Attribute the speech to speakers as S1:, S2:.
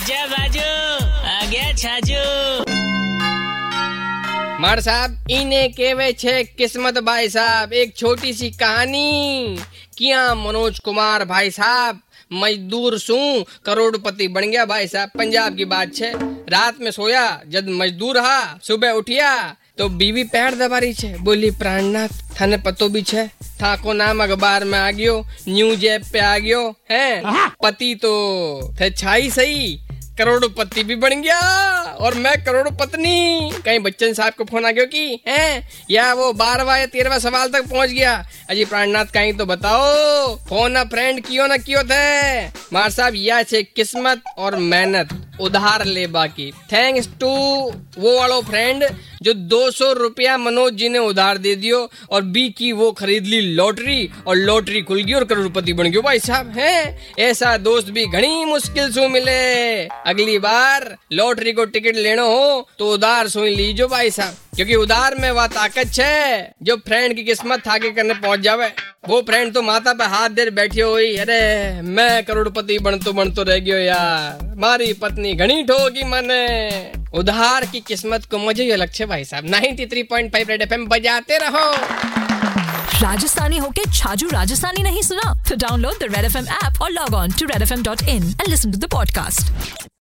S1: आजा बाजू, आ गया छाजू।
S2: मार साहब इन्हें केवे छे किस्मत भाई साहब। एक छोटी सी कहानी किया मनोज कुमार भाई साहब मजदूर सू करोड़पति बन गया भाई साहब। पंजाब की बात छे। रात में सोया जब मजदूर हा, सुबह उठिया तो बीवी पैर दबा रही छे। बोली प्राणनाथ थाने पतो भी छे, ठाको नाम अखबार में आ गयो, न्यूज ऐप पे आ गयो है। पति तो थे छाई सही, करोड़पति भी बन गया और मैं करोड़पत्नी। कहीं बच्चन साहब को फोन आ गयो की है, या वो 12वां या 13वां सवाल तक पहुंच गया। अजी प्राणनाथ कहीं तो बताओ फोन ना फ्रेंड कियो ना कियो थे। मार साहब या छे किस्मत और मेहनत उधार ले बाकी। थैंक्स टू वो वालो फ्रेंड जो 200 रुपया मनोज जी ने उधार दे दियो और बी की वो खरीद ली लॉटरी और लॉटरी खुल गई और करोड़पति बन गयो भाई साहब हैं। ऐसा दोस्त भी घनी मुश्किल से मिले। अगली बार लॉटरी को टिकट लेना हो तो उधार सुन लीजो भाई साहब, क्योंकि उधार में वह ताकत है जो फ्रेंड की किस्मत थाके करने पहुंच जावे। वो फ्रेंड तो माथा पे हाथ दे बैठी हुई, अरे मैं करोड़पति बनतो रह गयो यार, मारी पत्नी घनी ठोगी मने। उधार की किस्मत को मुझे ये लक्ष्य भाई साहब। 93.5 रेड एफएम बजाते रहो।
S3: राजस्थानी होके छाजू राजस्थानी नहीं सुना तो download the red FM app और log on to redfm.in and listen to the podcast.